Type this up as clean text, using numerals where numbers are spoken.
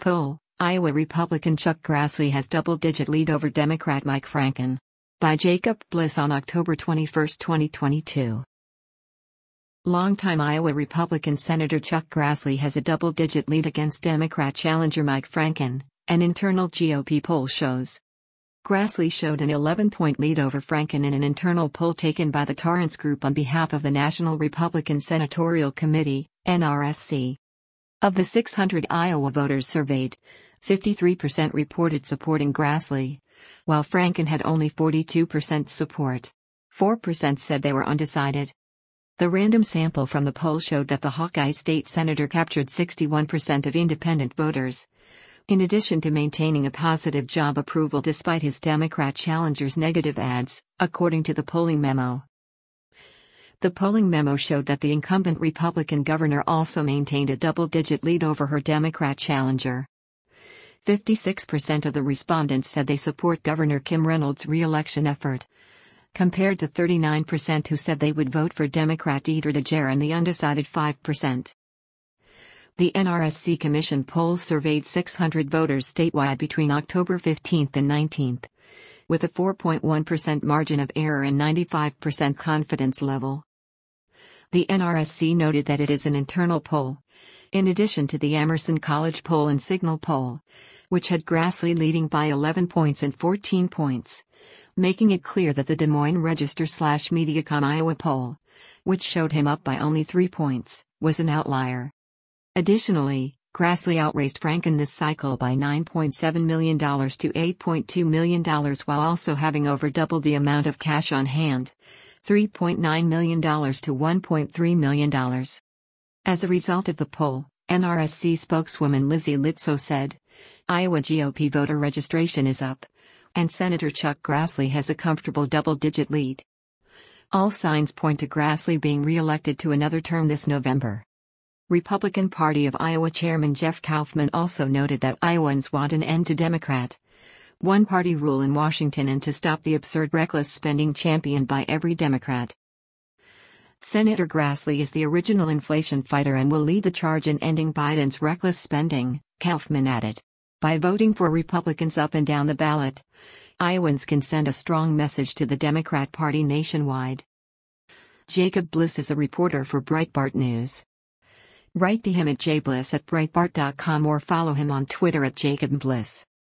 Poll: Iowa Republican Chuck Grassley has double-digit lead over Democrat Mike Franken. By Jacob Bliss on October 21, 2022. Longtime Iowa Republican Senator Chuck Grassley has a double-digit lead against Democrat challenger Mike Franken, an internal GOP poll shows. Grassley showed an 11-point lead over Franken in an internal poll taken by the Torrance Group on behalf of the National Republican Senatorial Committee, NRSC. Of the 600 Iowa voters surveyed, 53% reported supporting Grassley, while Franken had only 42% support. 4% said they were undecided. The random sample from the poll showed that the Hawkeye State Senator captured 61% of independent voters, in addition to maintaining a positive job approval despite his Democrat challenger's negative ads, according to the polling memo. The polling memo showed that the incumbent Republican governor also maintained a double-digit lead over her Democrat challenger. 56% of the respondents said they support Governor Kim Reynolds' re-election effort, compared to 39% who said they would vote for Democrat Deidre DeJear and the undecided 5%. The NRSC Commission poll surveyed 600 voters statewide between October 15 and 19, with a 4.1% margin of error and 95% confidence level. The NRSC noted that it is an internal poll, in addition to the Emerson College poll and Signal poll, which had Grassley leading by 11 points and 14 points, making it clear that the Des Moines Register/Mediacom Iowa poll, which showed him up by only 3 points, was an outlier. Additionally, Grassley outraced Franken this cycle by $9.7 million to $8.2 million while also having over double the amount of cash on hand, $3.9 million to $1.3 million. As a result of the poll, NRSC spokeswoman Lizzie Litso said, Iowa GOP voter registration is up, and Senator Chuck Grassley has a comfortable double-digit lead. All signs point to Grassley being re-elected to another term this November. Republican Party of Iowa Chairman Jeff Kaufman also noted that Iowans want an end to Democrat one-party rule in Washington and to stop the absurd reckless spending championed by every Democrat. Senator Grassley is the original inflation fighter and will lead the charge in ending Biden's reckless spending, Kaufman added. By voting for Republicans up and down the ballot, Iowans can send a strong message to the Democrat Party nationwide. Jacob Bliss is a reporter for Breitbart News. Write to him at jbliss@breitbart.com or follow him on Twitter @JacobBliss.